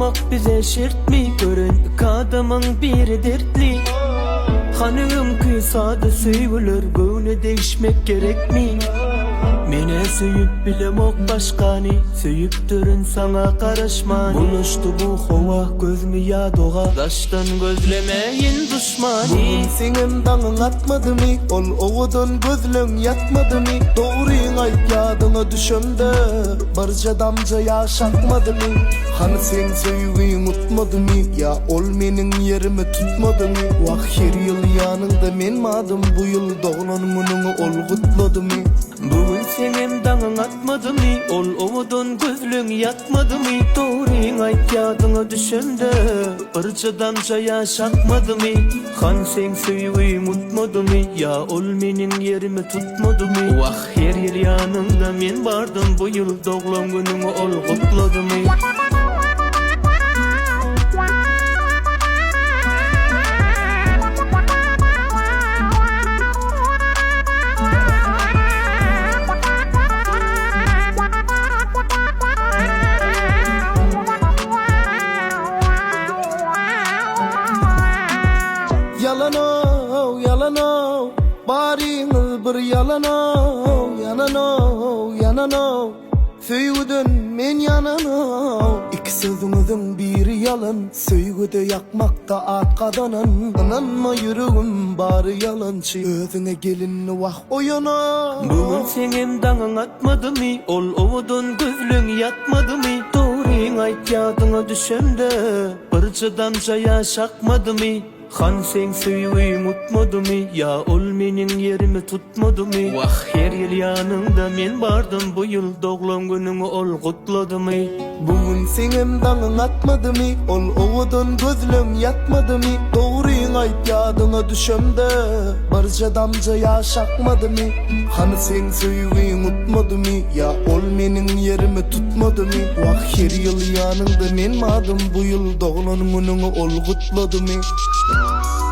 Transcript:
Ağlamak bize şert mi? Gören iki adamın biri dertli. Hanım kıysa söyülür, böyle değişmek gerek mi? Mene söyüp bilemok başkani, söyüp durun sana karışmani. Buluştu bu hova göz mü ya doğa, taştan gözlemeyin düşmani. Bugün senin dağın atmadı mı? Ol oğudun gözlün yatmadı mı? Doğruyun ayt yadına düşümde, barca damca yaşatmadı mı? Hani sen söyüyü unutmadı mı? Ya ol menin yerimi tutmadı mı? Vah her yıl yanında men madım, bu yıl doğulan mununu ol kutladı mı? Bugün senin dağın atmadı mı? Ol oğudun gözlün yatmadı mı? Doğruyun ayt yadına düşümde, barca damca yaşatmadı mı? Han sen söyüyü unutmadı mı? Ya ol menin yerimi tutmadı mı? Vah her yıl yanında men vardım, bu yıl doğulan gününü ol kutladı mı? Yalan o, yalan o, bariğiniz bir yalan o, yanan o, yanan o. Söygüdün men yanan o. İki sözünüzün biri yalan, söygüde yakmakta arkadanın. İnanma yüreğim bari yalancı, özüne gelin vah oyana. Bugün senin dağın atmadı mı? Ol oğudun gözlün yatmadı mı? Doğruyun ayt yadına düşümde, barca damca yaşakmadı mı? Han sen söyüyü unutmadı mı? Ya ol menin yerimi tutmadı mı? Vah her yıl yanında men vardım, bu yıl doğulan gününü ol kutladı mı? Bugün senin dağın atmadı mı? Ol oğudun gözlüm yatmadı mı? Doğruyun ayt yadına düşümde, barca damca yaşakmadı mı? Hani sen söyüyü unutmadı mı? Ya ol menin yerimi tutmadı mı? Vah her yıl yanında men madım, bu yıl doğulan mununu ol kutladı mı?